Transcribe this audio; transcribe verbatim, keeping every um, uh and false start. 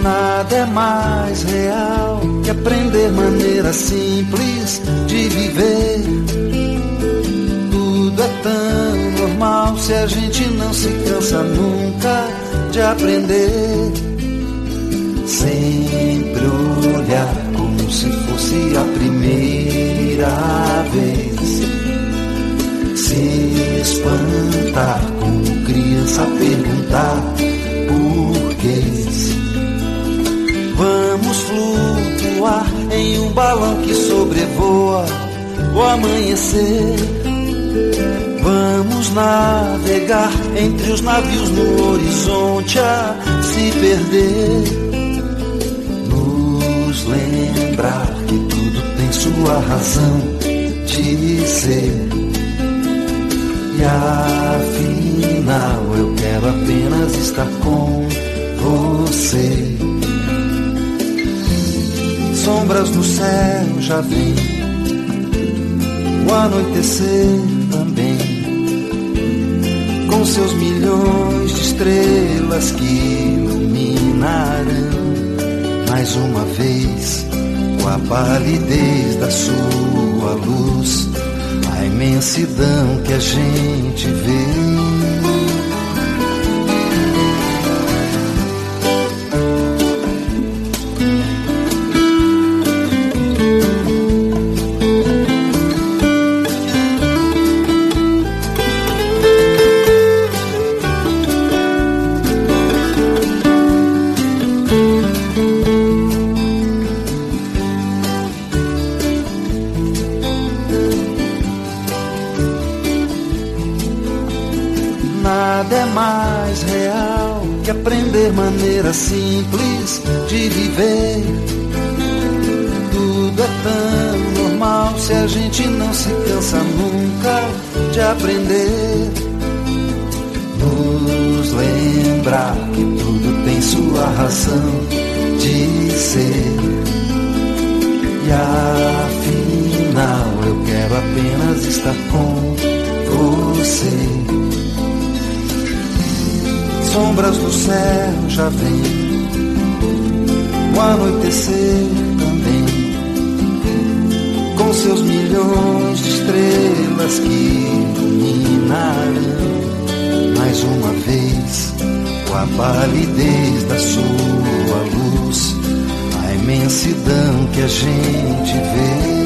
Nada é mais real que aprender maneira simples de viver. Tudo é tão normal se a gente não se cansa nunca de aprender. Sempre olhar como se fosse a primeira vez. Se espantar como criança, perguntar por quê. Vamos flutuar em um balão que sobrevoa o amanhecer. Vamos navegar entre os navios no horizonte a se perder. Nos lembrar que tudo tem sua razão de ser. E afinal eu quero apenas estar com você. Sombras no céu já vem, o anoitecer também, com seus milhões de estrelas que iluminarão mais uma vez, com a palidez da sua luz, a imensidão que a gente vê. Nada é mais real que aprender maneira simples de viver. Tudo é tão normal se a gente não se cansa nunca de aprender. Nos lembrar que tudo tem sua razão de ser. E afinal eu quero apenas estar com você. Sombras do céu já vem, o anoitecer também, com seus milhões de estrelas que iluminarão mais uma vez, com a palidez da sua luz, a imensidão que a gente vê.